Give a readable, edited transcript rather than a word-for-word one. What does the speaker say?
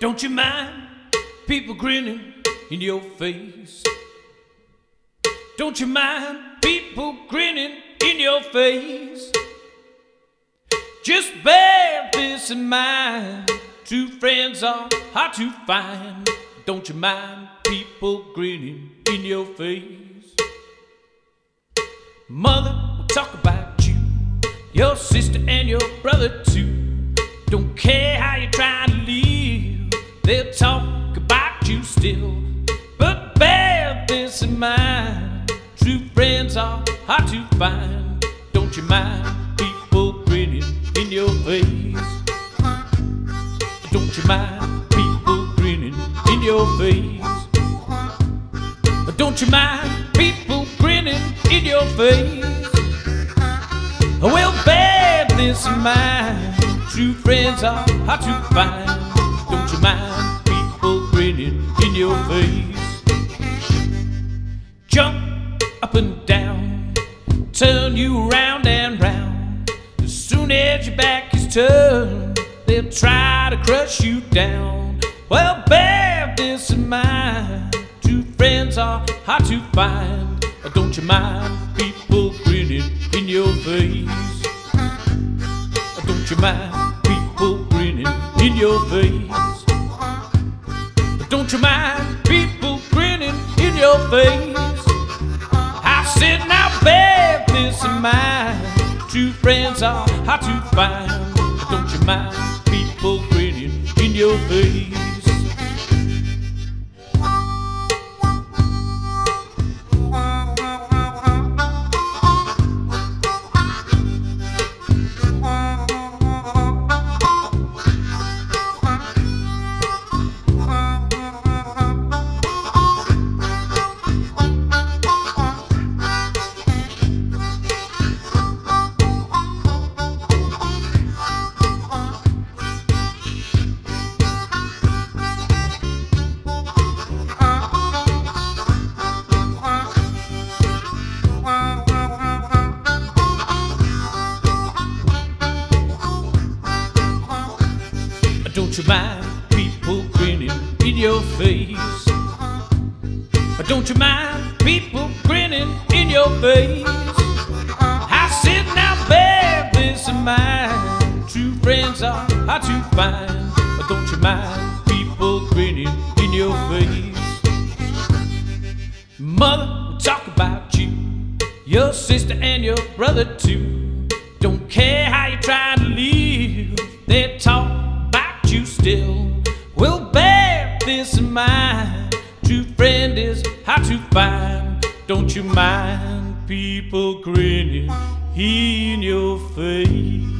Don't you mind people grinning in your face? Don't you mind people grinning in your face? Just bear this in mind, true friends are hard to find. Don't you mind people grinning in your face? Mother will talk about you, your sister and your brother too. Don't care how you're trying to live, they'll talk about you still. But bear this in mind, true friends are hard to find. Don't you mind people grinning in your face? Don't you mind people grinning in your face? Don't you mind people grinning in your face? Well, bear this in mind, true friends are hard to find. Don't you mind people grinning in your face? Jump up and down, turn you round and round. As soon as your back is turned, they'll try to crush you down. Well, bear this in mind, true friends are hard to find. Don't you mind people grinning in your face? Don't you mind people grinning in your face? Don't you mind people grinning in your face? I said now bear this in mind, true friends are hard to find. Don't you mind people grinning in your face? Don't you mind people grinning in your face? Don't you mind people grinning in your face? I said now bear this in mind, true friends are hard to find. Don't you mind people grinning in your face? Mother will talk about you, your sister and your brother too. Don't care how you're trying to live, they talk you still. Will bear this in mind, true friend is hard to find. Don't you mind people grinning in your face?